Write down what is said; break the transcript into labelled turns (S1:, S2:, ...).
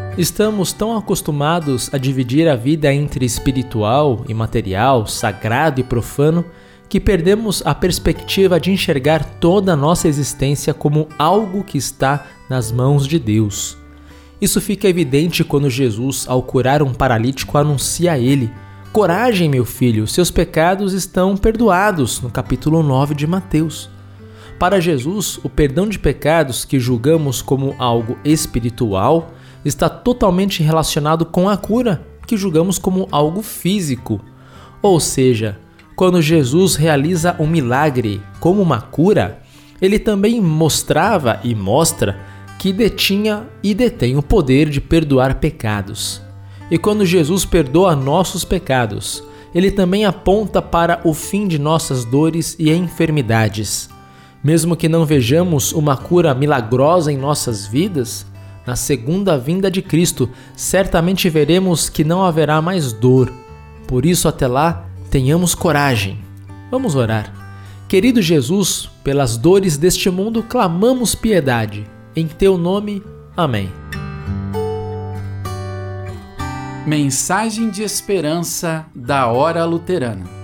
S1: Estamos tão acostumados a dividir a vida entre espiritual e material, sagrado e profano, que perdemos a perspectiva de enxergar toda a nossa existência como algo que está nas mãos de Deus. Isso fica evidente quando Jesus, ao curar um paralítico, anuncia a ele: "Coragem, meu filho, seus pecados estão perdoados", no capítulo 9 de Mateus. Para Jesus, o perdão de pecados, que julgamos como algo espiritual, está totalmente relacionado com a cura, que julgamos como algo físico. Ou seja, quando Jesus realiza um milagre como uma cura, ele também mostrava e mostra que detinha e detém o poder de perdoar pecados. E quando Jesus perdoa nossos pecados, ele também aponta para o fim de nossas dores e enfermidades. Mesmo que não vejamos uma cura milagrosa em nossas vidas, na segunda vinda de Cristo, certamente veremos que não haverá mais dor. Por isso, até lá, tenhamos coragem. Vamos orar. Querido Jesus, pelas dores deste mundo, clamamos piedade. Em teu nome, amém.
S2: Mensagem de esperança da Hora Luterana.